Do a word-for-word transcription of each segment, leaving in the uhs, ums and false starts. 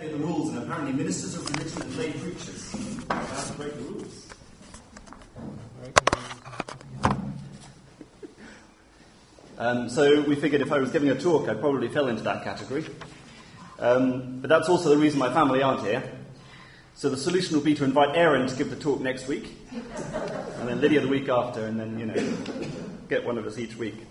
the rules, and apparently ministers of religion and lay preachers are allowed to break the rules. Um, so we figured if I was giving a talk, I probably fell into that category. Um, but that's also the reason my family aren't here. So the solution will be to invite Aaron to give the talk next week, and then Lydia the week after, and then, you know, get one of us each week.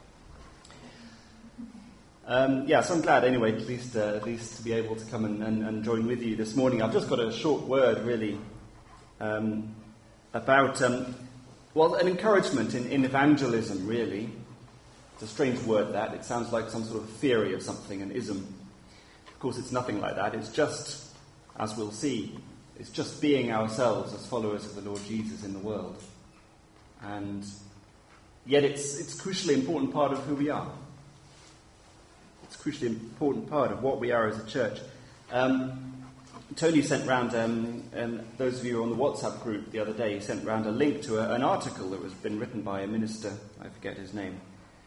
Um, yeah, so I'm glad anyway, at least, uh, at least to be able to come and, and, and join with you this morning. I've just got a short word, really, um, about, um, well, an encouragement in, in evangelism, really. It's a strange word, that. It sounds like some sort of theory of something, an ism. Of course, it's nothing like that. It's just, as we'll see, it's just being ourselves as followers of the Lord Jesus in the world. And yet it's it's a crucially important part of who we are. It's a crucially important part of what we are as a church. Um, Tony sent round, um, and those of you who are on the WhatsApp group the other day, he sent round a link to a, an article that was been written by a minister, I forget his name.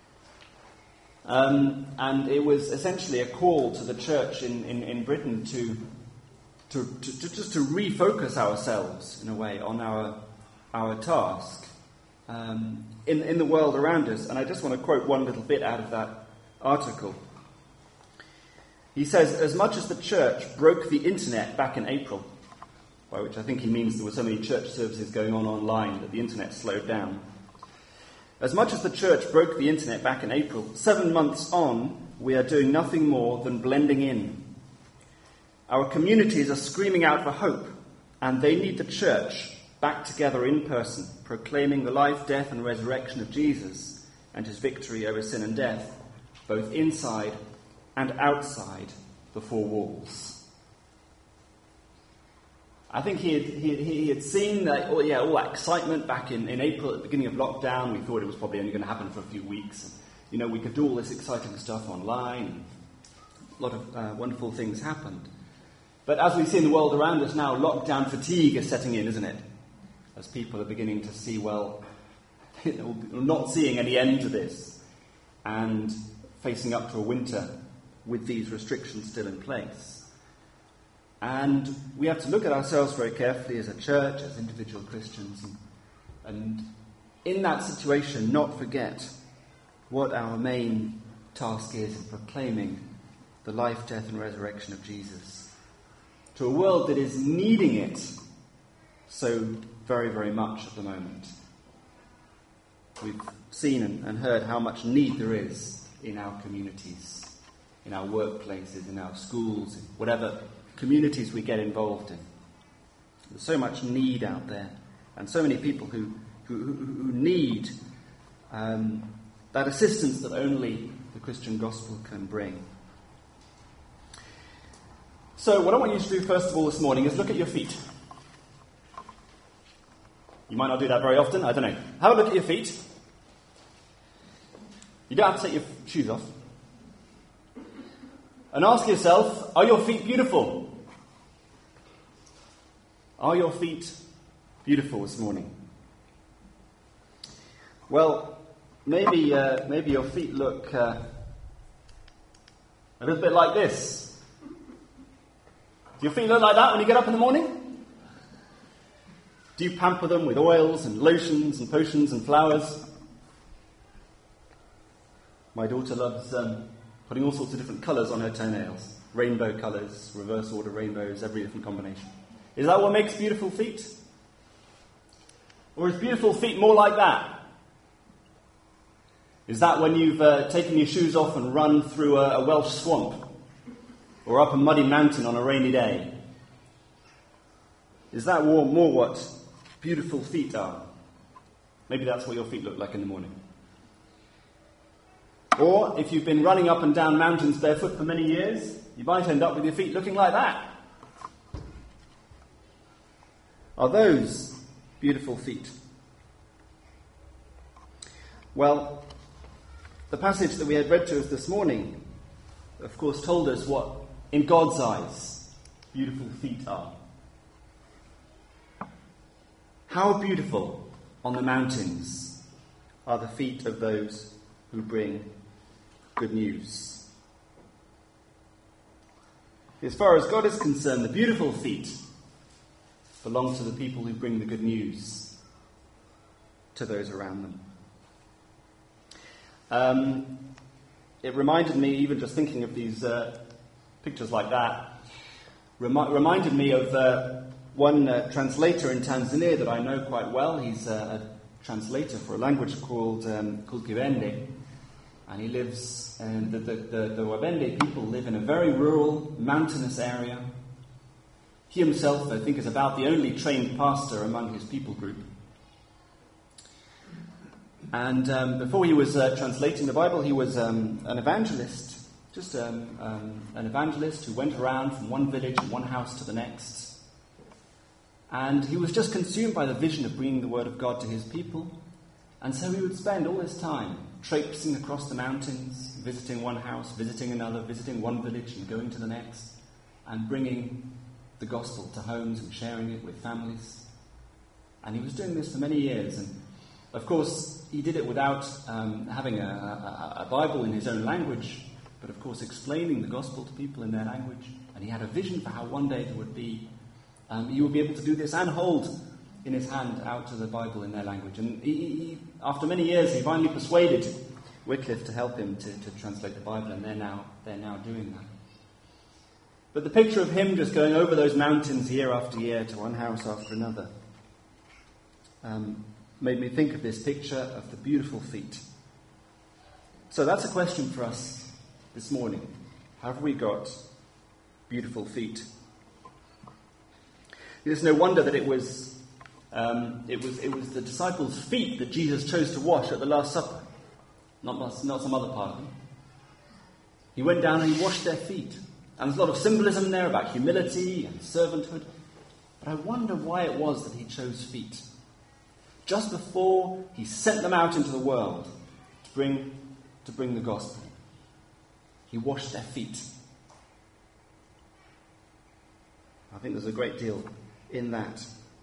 Um, and it was essentially a call to the church in, in, in Britain to, to, to, to just to refocus ourselves, in a way, on our our task um, in, in the world around us. And I just want to quote one little bit out of that article. He says, as much as the church broke the internet back in April, by which I think he means there were so many church services going on online that the internet slowed down. As much as the church broke the internet back in April, seven months on, we are doing nothing more than blending in. Our communities are screaming out for hope, and they need the church back together in person, proclaiming the life, death, and resurrection of Jesus and his victory over sin and death, both inside and outside the four walls. I think he had, he, he had seen that, oh yeah, all that excitement back in, in April at the beginning of lockdown. We thought it was probably only going to happen for a few weeks. And, you know, we could do all this exciting stuff online. A lot of uh, wonderful things happened. But as we see in the world around us now, lockdown fatigue is setting in, isn't it? As people are beginning to see, well, you know, we're not seeing any end to this, and facing up to a winter with these restrictions still in place. And we have to look at ourselves very carefully as a church, as individual Christians, and, and in that situation not forget what our main task is in proclaiming the life, death, and resurrection of Jesus to a world that is needing it so very, very much at the moment. We've seen and, and heard how much need there is in our communities, in our workplaces, in our schools, in whatever communities we get involved in. There's so much need out there, and so many people who who, who need um, that assistance that only the Christian gospel can bring. So what I want you to do first of all this morning is look at your feet. You might not do that very often, I don't know. Have a look at your feet. You don't have to take your shoes off. And ask yourself, are your feet beautiful? Are your feet beautiful this morning? Well, maybe uh, maybe your feet look uh, a little bit like this. Do your feet look like that when you get up in the morning? Do you pamper them with oils and lotions and potions and flowers? My daughter loves um, putting all sorts of different colours on her toenails. Rainbow colours, reverse order rainbows, every different combination. Is that what makes beautiful feet? Or is beautiful feet more like that? Is that when you've uh, taken your shoes off and run through a, a Welsh swamp? Or up a muddy mountain on a rainy day? Is that more, more what beautiful feet are? Maybe that's what your feet look like in the morning. Or if you've been running up and down mountains barefoot for many years, you might end up with your feet looking like that. Are those beautiful feet? Well, the passage that we had read to us this morning, of course, told us what, in God's eyes, beautiful feet are. How beautiful on the mountains are the feet of those who bring good news. As far as God is concerned, the beautiful feet belong to the people who bring the good news to those around them. Um, it reminded me, even just thinking of these uh, pictures like that, remi- reminded me of uh, one uh, translator in Tanzania that I know quite well. He's uh, a translator for a language called um, called Kiwende, and he lives. And the the, the the Wabende people live in a very rural, mountainous area. He himself, I think, is about the only trained pastor among his people group. And um, before he was uh, translating the Bible, he was um, an evangelist, just um, um, an evangelist who went around from one village and one house to the next. And he was just consumed by the vision of bringing the word of God to his people. And so he would spend all his time traipsing across the mountains, visiting one house, visiting another, visiting one village and going to the next, and bringing the gospel to homes and sharing it with families. And he was doing this for many years. And of course, he did it without um, having a, a, a Bible in his own language, but of course explaining the gospel to people in their language. And he had a vision for how one day there would be, um, he would be able to do this and hold in his hand out to the Bible in their language. And he, he, after many years, he finally persuaded Wycliffe to help him to, to translate the Bible, and they're now they're now doing that. But the picture of him just going over those mountains year after year to one house after another um, made me think of this picture of the beautiful feet. So that's a question for us this morning. Have we got beautiful feet? It's no wonder that it was um, it was it was the disciples' feet that Jesus chose to wash at the Last Supper, not not some other part of them. He went down and he washed their feet. And there's a lot of symbolism there about humility and servanthood. But I wonder why it was that he chose feet. Just before he sent them out into the world to bring, to bring the gospel, he washed their feet. I think there's a great deal in that.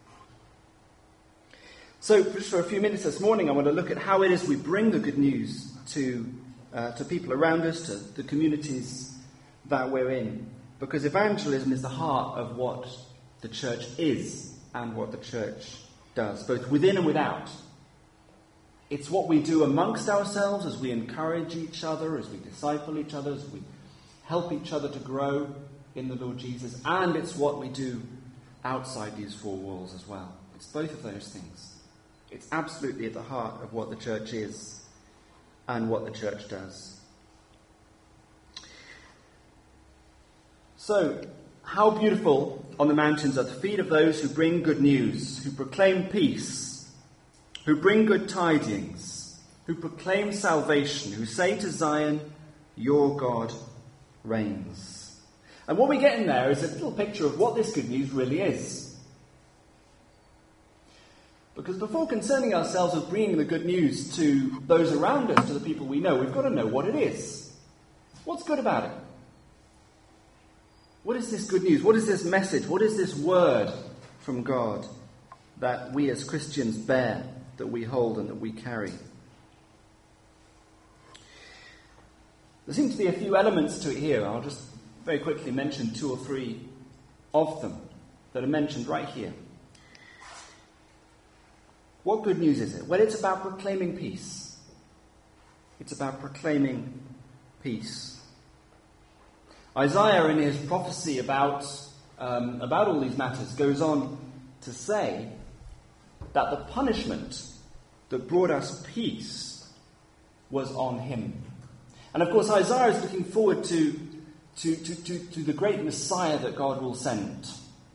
So, just for a few minutes this morning, I want to look at how it is we bring the good news to, uh, to people around us, to the communities that we're in, because evangelism is the heart of what the church is and what the church does, both within and without. It's what we do amongst ourselves as we encourage each other, as we disciple each other, as we help each other to grow in the Lord Jesus, and it's what we do outside these four walls as well. It's both of those things. It's absolutely at the heart of what the church is and what the church does. So, how beautiful on the mountains are the feet of those who bring good news, who proclaim peace, who bring good tidings, who proclaim salvation, who say to Zion, your God reigns. And what we get in there is a little picture of what this good news really is. Because before concerning ourselves with bringing the good news to those around us, to the people we know, we've got to know what it is. What's good about it? What is this good news? What is this message? What is this word from God that we as Christians bear, that we hold and that we carry? There seem to be a few elements to it here. I'll just very quickly mention two or three of them that are mentioned right here. What good news is it? Well, it's about proclaiming peace. It's about proclaiming peace. Isaiah, in his prophecy about, um, about all these matters, goes on to say that the punishment that brought us peace was on him. And of course, Isaiah is looking forward to, to, to, to, to the great Messiah that God will send,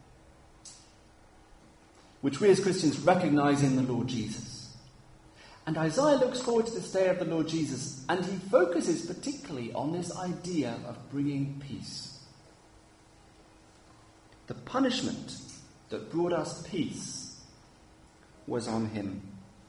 which we as Christians recognize in the Lord Jesus. And Isaiah looks forward to this day of the Lord Jesus, and he focuses particularly on this idea of bringing peace. The punishment that brought us peace was on him.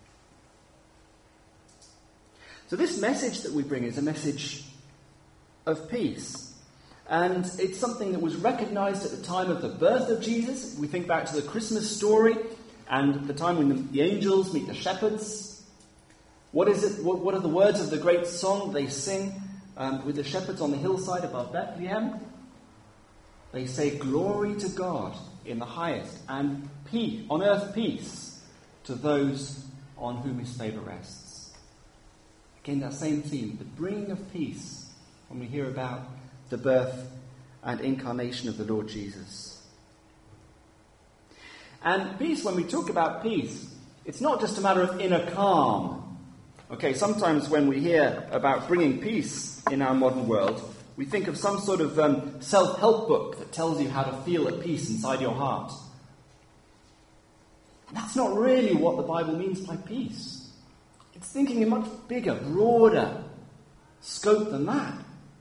So this message that we bring is a message of peace. And it's something that was recognized at the time of the birth of Jesus. We think back to the Christmas story and the time when the, the angels meet the shepherds. What is it? What, what are the words of the great song they sing um, with the shepherds on the hillside above Bethlehem? They say, "Glory to God in the highest, and peace, on earth peace, to those on whom his favour rests." Again, that same theme, the bringing of peace, when we hear about the birth and incarnation of the Lord Jesus. And peace, when we talk about peace, it's not just a matter of inner calm. Okay, sometimes when we hear about bringing peace in our modern world, we think of some sort of um, self-help book that tells you how to feel at peace inside your heart. And that's not really what the Bible means by peace. It's thinking a much bigger, broader scope than that.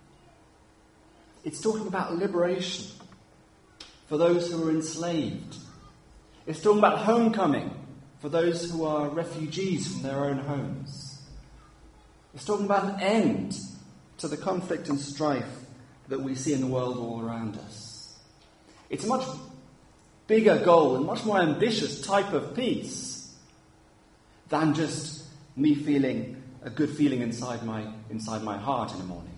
It's talking about liberation for those who are enslaved. It's talking about homecoming for those who are refugees from their own homes. It's talking about an end to the conflict and strife that we see in the world all around us. It's a much bigger goal and much more ambitious type of peace than just me feeling a good feeling inside my, inside my heart in the morning.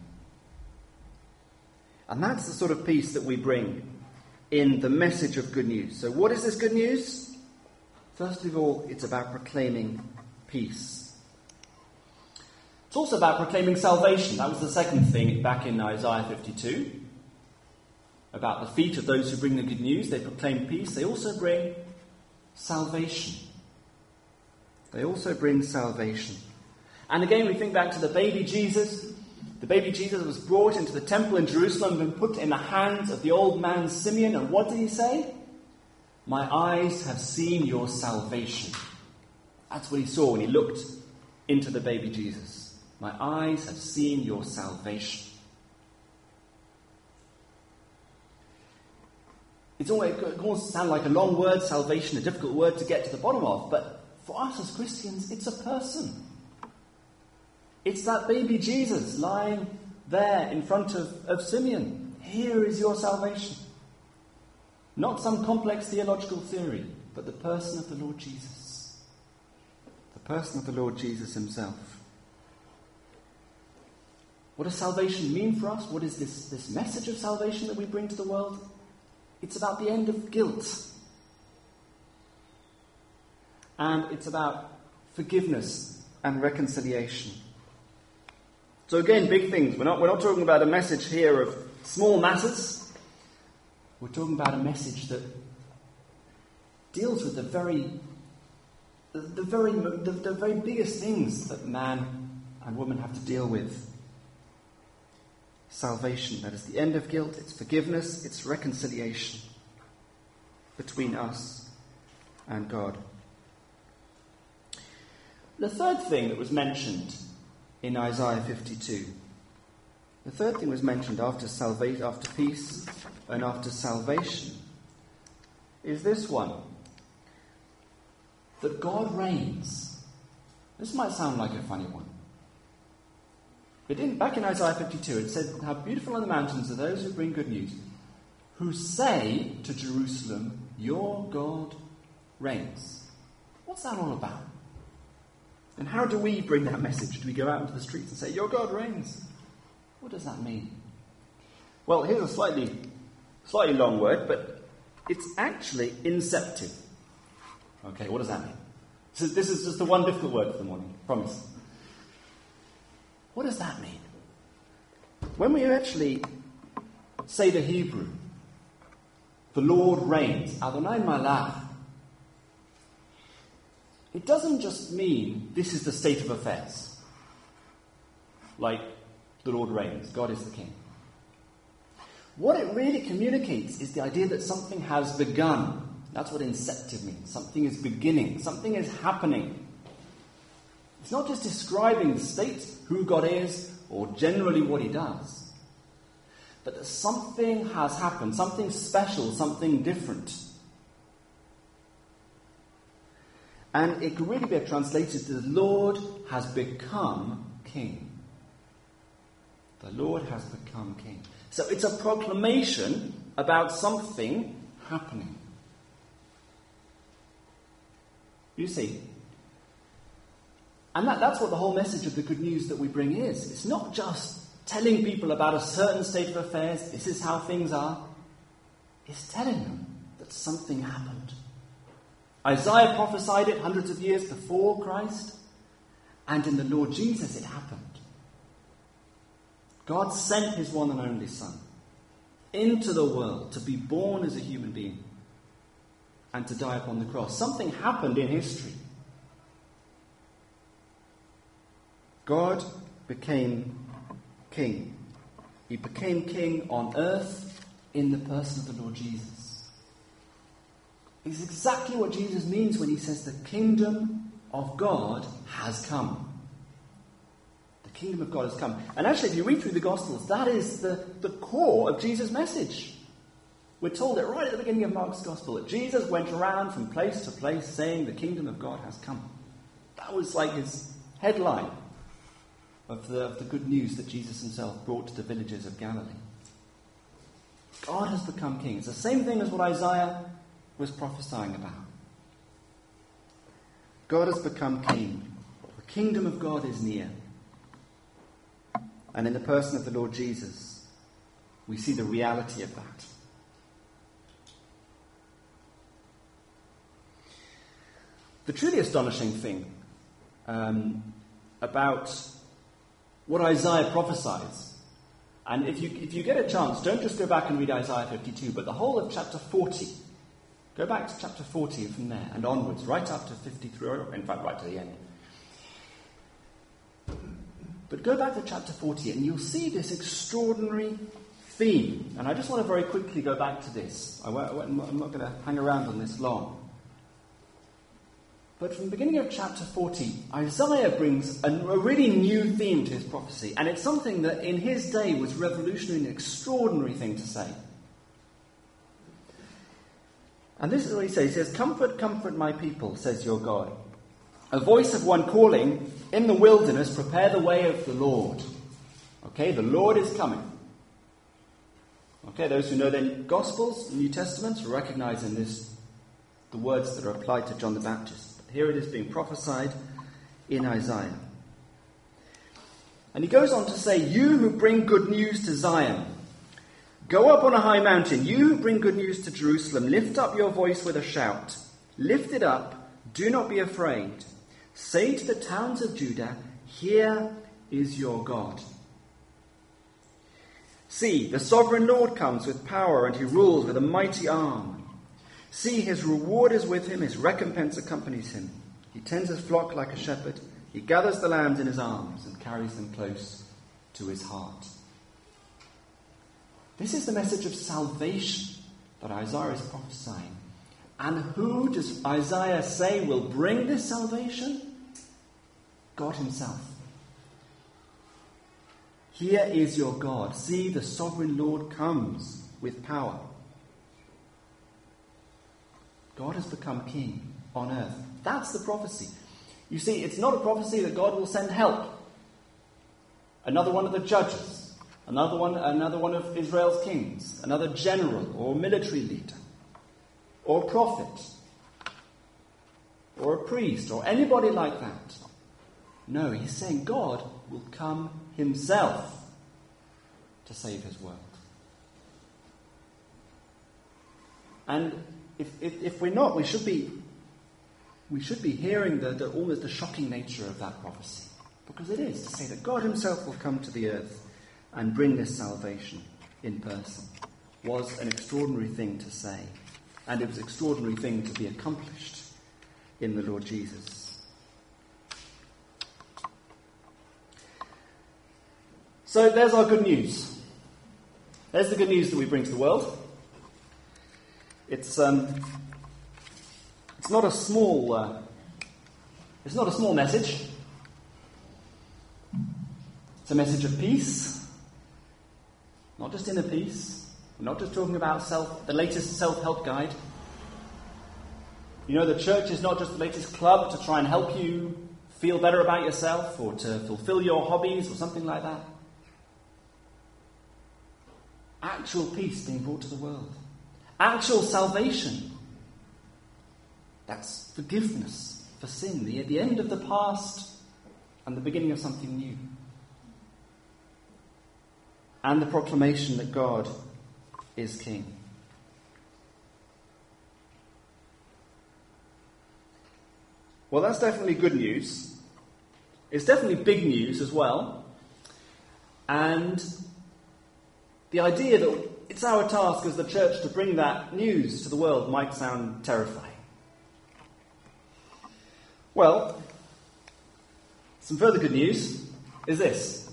And that's the sort of peace that we bring in the message of good news. So what is this good news? First of all, it's about proclaiming peace. It's also about proclaiming salvation. That was the second thing back in Isaiah fifty-two. About the feet of those who bring the good news. They proclaim peace. They also bring salvation. They also bring salvation. And again, we think back to the baby Jesus. The baby Jesus was brought into the temple in Jerusalem and put in the hands of the old man Simeon. And what did he say? "My eyes have seen your salvation." That's what he saw when he looked into the baby Jesus. "My eyes have seen your salvation." It's almost, it can almost sound like a long word, salvation, a difficult word to get to the bottom of. But for us as Christians, it's a person. It's that baby Jesus lying there in front of, of Simeon. Here is your salvation. Not some complex theological theory, but the person of the Lord Jesus. The person of the Lord Jesus himself. What does salvation mean for us? What is this, this message of salvation that we bring to the world? It's about the end of guilt. And it's about forgiveness and reconciliation. So again, big things. We're not, we're not talking about a message here of small matters. We're talking about a message that deals with the very, the, the very, the, the very biggest things that man and woman have to deal with. Salvation, that is the end of guilt, it's forgiveness, it's reconciliation between us and God. The third thing that was mentioned in Isaiah fifty-two, the third thing was mentioned after salvation, after peace and after salvation, is this one, that God reigns. This might sound like a funny one. But in, back in Isaiah fifty-two, it said, "How beautiful on the mountains are those who bring good news, who say to Jerusalem, your God reigns." What's that all about? And how do we bring that message? Do we go out into the streets and say, your God reigns? What does that mean? Well, here's a slightly, slightly long word, but it's actually inceptive. Okay, what does that mean? So this is just the one difficult word for the morning, promise. What does that mean? When we actually say the Hebrew, the Lord reigns, Adonai Malach, it doesn't just mean this is the state of affairs. Like the Lord reigns, God is the king. What it really communicates is the idea that something has begun. That's what inceptive means. Something is beginning. Something is happening. It's not just describing the state, who God is, or generally what he does. But that something has happened. Something special. Something different. And it could really be translated to the Lord has become king. The Lord has become king. So it's a proclamation about something happening. You see? And that, that's what the whole message of the good news that we bring is. It's not just telling people about a certain state of affairs, this is how things are. is telling them that something happened. Isaiah prophesied it hundreds of years before Christ, and in the Lord Jesus it happened. God sent his one and only Son into the world to be born as a human being and to die upon the cross. Something happened in history. God became king. He became king on earth in the person of the Lord Jesus. It's exactly what Jesus means when he says the kingdom of God has come. The kingdom of God has come. And actually, if you read through the Gospels, that is the, the core of Jesus' message. We're told it right at the beginning of Mark's Gospel, that Jesus went around from place to place saying the kingdom of God has come. That was like his headline of the, of the good news that Jesus himself brought to the villages of Galilee. God has become king. It's the same thing as what Isaiah was prophesying about. God has become king. The kingdom of God is near. And in the person of the Lord Jesus, we see the reality of that. The truly astonishing thing um, about what Isaiah prophesies, and if you if you get a chance, don't just go back and read Isaiah fifty-two, but the whole of chapter forty. Go back to chapter forty from there and onwards, right up to fifty-three, or in fact right to the end. But go back to chapter forty and you'll see this extraordinary theme. And I just want to very quickly go back to this. I won't, I'm not going to hang around on this long. But from the beginning of chapter forty, Isaiah brings a, a really new theme to his prophecy. And it's something that in his day was revolutionary and an extraordinary thing to say. And this is what he says. He says, "Comfort, comfort my people, says your God. A voice of one calling, in the wilderness, prepare the way of the Lord." Okay, the Lord is coming. Okay, those who know their Gospels, New Testaments, recognize in this the words that are applied to John the Baptist. Here it is being prophesied in Isaiah. And he goes on to say, "You who bring good news to Zion, go up on a high mountain. You who bring good news to Jerusalem, lift up your voice with a shout. Lift it up, do not be afraid. Say to the towns of Judah, here is your God. See, the sovereign Lord comes with power, and he rules with a mighty arm. See, his reward is with him, his recompense accompanies him. He tends his flock like a shepherd. He gathers the lambs in his arms and carries them close to his heart." This is the message of salvation that Isaiah is prophesying. And who does Isaiah say will bring this salvation? God himself. Here is your God. See, the sovereign Lord comes with power. God has become king on earth. That's the prophecy. You see, it's not a prophecy that God will send help. Another one of the judges. Another one, another one of Israel's kings. Another general or military leader. Or prophet. Or a priest. Or anybody like that. No, he's saying God will come himself to save his world. And If, if, if we're not, we should be we should be hearing the, the almost the shocking nature of that prophecy. Because it is to say that God himself will come to the earth and bring this salvation in person was an extraordinary thing to say. And it was an extraordinary thing to be accomplished in the Lord Jesus. So there's our good news. There's the good news that we bring to the world. It's um, it's not a small uh, it's not a small message. It's a message of peace, not just inner peace. We're not just talking about self, the latest self-help guide. You know, the church is not just the latest club to try and help you feel better about yourself or to fulfill your hobbies or something like that. Actual peace being brought to the world. Actual salvation. That's forgiveness for sin, the, the end of the past and the beginning of something new. And the proclamation that God is King. Well, that's definitely good news. It's definitely big news as well. And the idea that it's our task as the church to bring that news to the world might sound terrifying. Well, some further good news is this.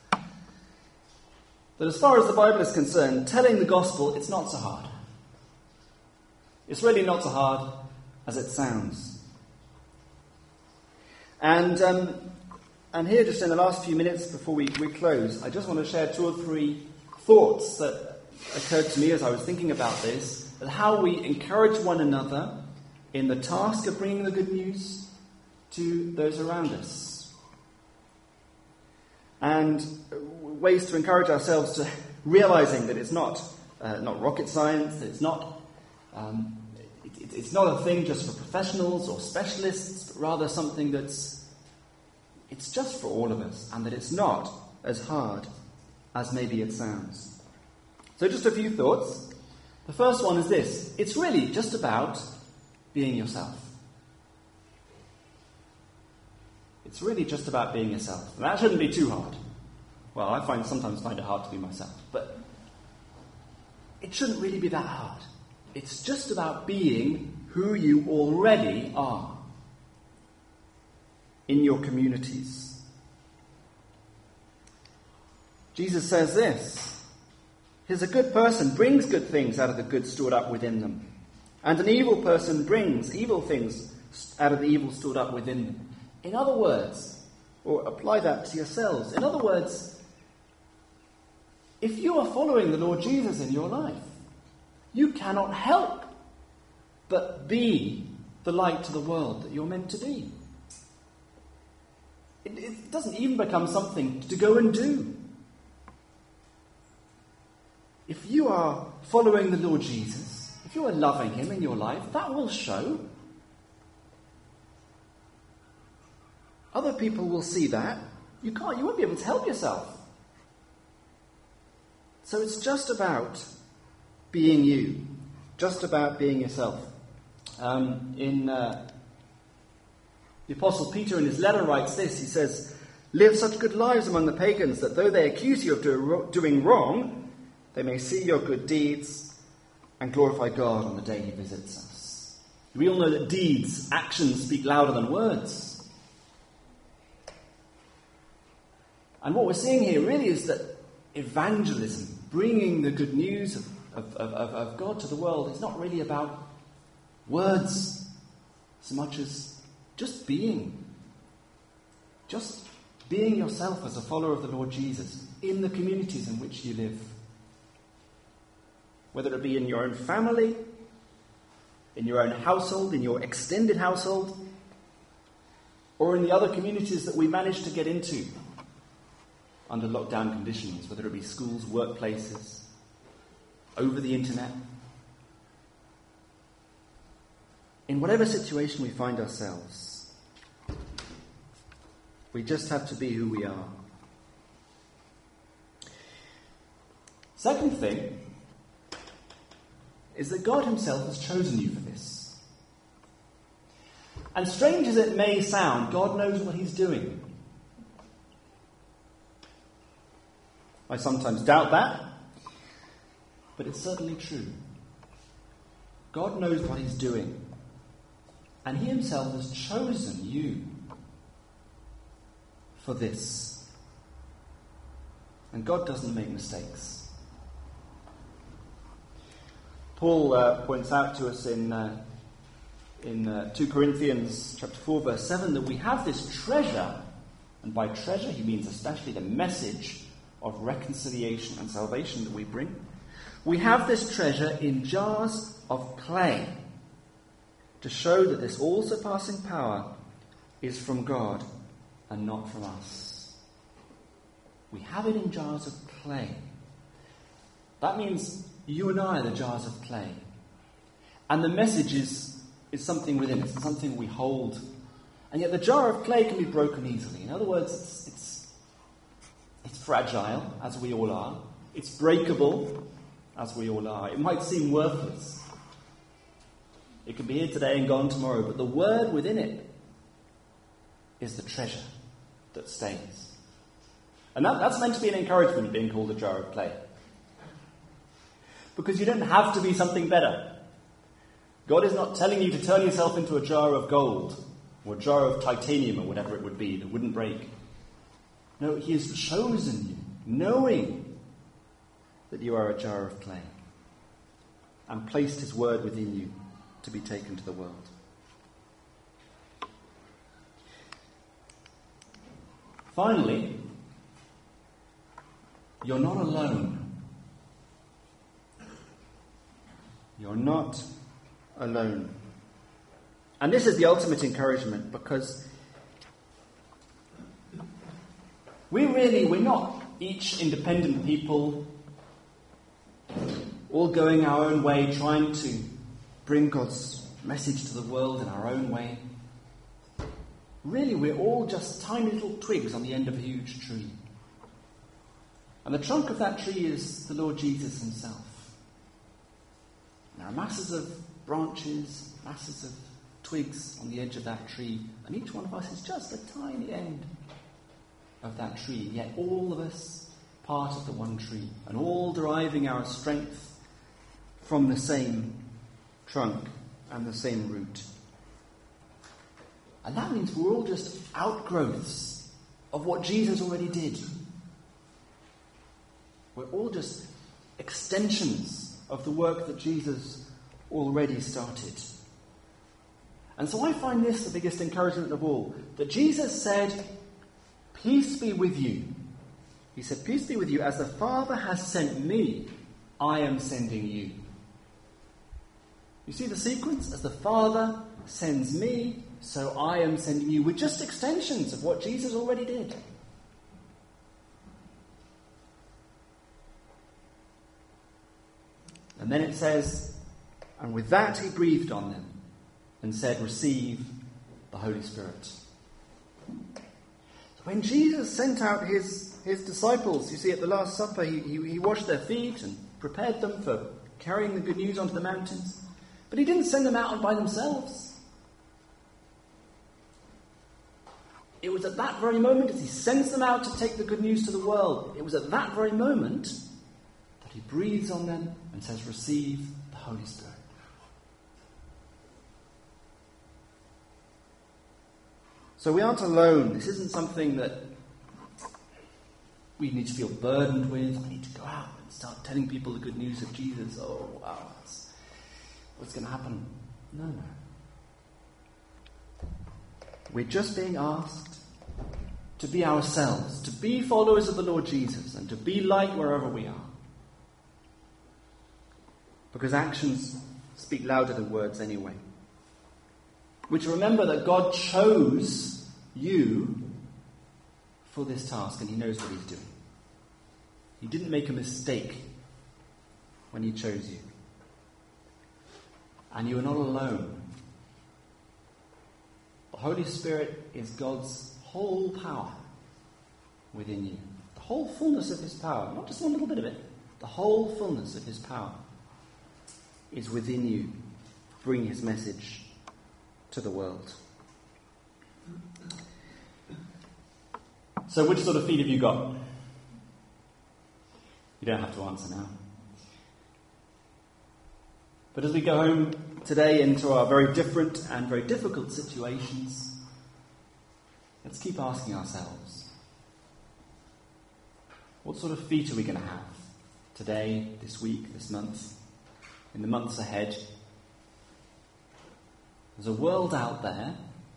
That as far as the Bible is concerned, telling the gospel, it's not so hard. It's really not so hard as it sounds. And um, and here, just in the last few minutes before we, we close, I just want to share two or three thoughts that occurred to me as I was thinking about this, and how we encourage one another in the task of bringing the good news to those around us. And ways to encourage ourselves to realizing that it's not uh, not rocket science, that it's not um, it, it's not a thing just for professionals or specialists, but rather something that's it's just for all of us, and that it's not as hard as maybe it sounds. So just a few thoughts. The first one is this. It's really just about being yourself. It's really just about being yourself. And that shouldn't be too hard. Well, I find sometimes find it hard to be myself. But it shouldn't really be that hard. It's just about being who you already are in your communities. Jesus says this. Here's a good person brings good things out of the good stored up within them. And an evil person brings evil things out of the evil stored up within them. In other words, or apply that to yourselves. In other words, if you are following the Lord Jesus in your life, you cannot help but be the light to the world that you're meant to be. It, it doesn't even become something to go and do. If you are following the Lord Jesus, if you are loving him in your life, that will show. Other people will see that. You can't, you won't be able to help yourself. So it's just about being you. Just about being yourself. Um, in uh, the Apostle Peter in his letter writes this. He says, live such good lives among the pagans that though they accuse you of do, doing wrong, they may see your good deeds and glorify God on the day he visits us. We all know that deeds, actions speak louder than words. And what we're seeing here really is that evangelism, bringing the good news of, of, of, of God to the world, is not really about words so much as just being. Just being yourself as a follower of the Lord Jesus in the communities in which you live. Whether it be in your own family, in your own household, in your extended household, or in the other communities that we manage to get into under lockdown conditions, whether it be schools, workplaces, over the internet. In whatever situation we find ourselves, we just have to be who we are. Second thing is that God himself has chosen you for this. And strange as it may sound, God knows what he's doing. I sometimes doubt that, but it's certainly true. God knows what he's doing. And he himself has chosen you for this. And God doesn't make mistakes. Paul uh, points out to us in uh, in uh, Second Corinthians chapter four, verse seven, that we have this treasure, and by treasure he means especially the message of reconciliation and salvation that we bring. We have this treasure in jars of clay to show that this all-surpassing power is from God and not from us. We have it in jars of clay. That means you and I are the jars of clay. And the message is, is something within us, something we hold. And yet the jar of clay can be broken easily. In other words, it's, it's, it's fragile, as we all are. It's breakable, as we all are. It might seem worthless. It could be here today and gone tomorrow, but the word within it is the treasure that stays. And that, that's meant to be an encouragement, being called a jar of clay. Because you don't have to be something better. God is not telling you to turn yourself into a jar of gold or a jar of titanium or whatever it would be that wouldn't break. No, he has chosen you, knowing that you are a jar of clay, and placed his word within you to be taken to the world. Finally, you're not alone. You're not alone. And this is the ultimate encouragement, because we really, we're not each independent people all going our own way, trying to bring God's message to the world in our own way. Really, we're all just tiny little twigs on the end of a huge tree. And the trunk of that tree is the Lord Jesus himself. There are masses of branches, masses of twigs on the edge of that tree, and each one of us is just a tiny end of that tree, yet all of us part of the one tree, and all deriving our strength from the same trunk and the same root. And that means we're all just outgrowths of what Jesus already did. We're all just extensions of the work that Jesus already started. And so I find this the biggest encouragement of all, that Jesus said, "Peace be with you." He said, "Peace be with you. As the Father has sent me, I am sending you." You see the sequence? As the Father sends me, so I am sending you. We're just extensions of what Jesus already did. And then it says, "And with that he breathed on them and said, 'Receive the Holy Spirit.'" When Jesus sent out his, his disciples, you see at the Last Supper, he, he, he washed their feet and prepared them for carrying the good news onto the mountains. But he didn't send them out by themselves. It was at that very moment, as he sends them out to take the good news to the world, it was at that very moment that he breathes on them and says, "Receive the Holy Spirit." So we aren't alone. This isn't something that we need to feel burdened with. We need to go out and start telling people the good news of Jesus. Oh, wow, that's, what's going to happen? No, no. We're just being asked to be ourselves, to be followers of the Lord Jesus, and to be light wherever we are. Because actions speak louder than words anyway. We're to remember that God chose you for this task, and he knows what he's doing. He didn't make a mistake when he chose you. And you are not alone. The Holy Spirit is God's whole power within you. The whole fullness of his power, not just one little bit of it. The whole fullness of his power is within you to bring his message to the world. So which sort of feet have you got? You don't have to answer now. But as we go home today into our very different and very difficult situations, let's keep asking ourselves, what sort of feet are we going to have today, this week, this month, in the months ahead? There's a world out there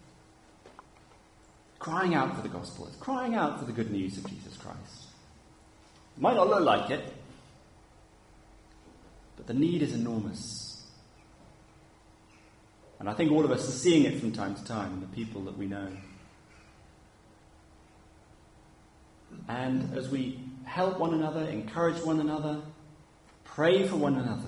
crying out for the gospel. It's crying out for the good news of Jesus Christ. It might not look like it, but the need is enormous. And I think all of us are seeing it from time to time in the people that we know. And as we help one another, encourage one another, pray for one another,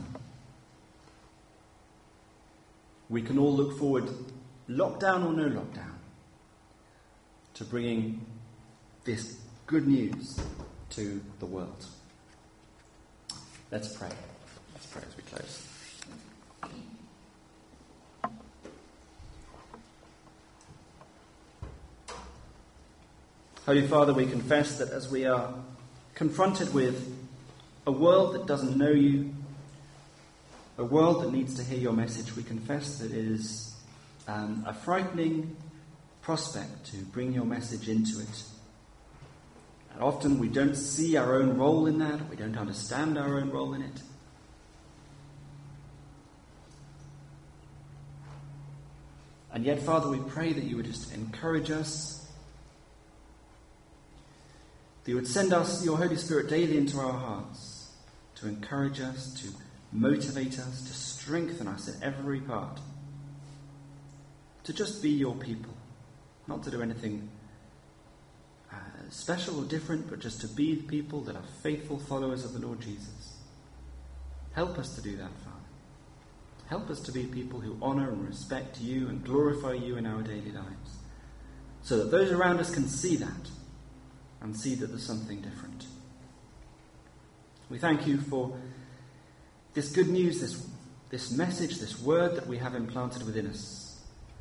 we can all look forward, lockdown or no lockdown, to bringing this good news to the world. Let's pray. Let's pray as we close. Holy Father, we confess that as we are confronted with a world that doesn't know you, a world that needs to hear your message, we confess that it is um, a frightening prospect to bring your message into it. And often we don't see our own role in that, we don't understand our own role in it. And yet, Father, we pray that you would just encourage us, that you would send us your Holy Spirit daily into our hearts to encourage us, to motivate us, to strengthen us in every part, to just be your people, not to do anything uh, special or different, but just to be the people that are faithful followers of the Lord Jesus. Help us to do that, Father. Help us to be people who honour and respect you and glorify you in our daily lives, so that those around us can see that and see that there's something different. We thank you for this good news, this, this message, this word that we have implanted within us.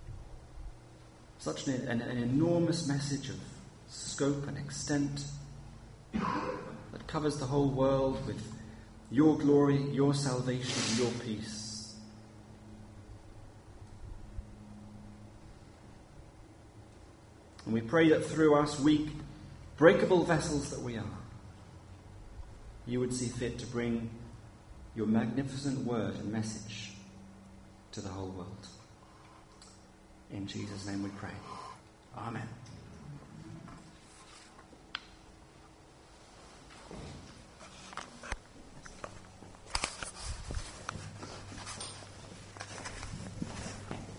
Such an, an, an enormous message of scope and extent that covers the whole world with your glory, your salvation, and your peace. And we pray that through us, weak, breakable vessels that we are, you would see fit to bring your magnificent word and message to the whole world. In Jesus' name we pray. Amen.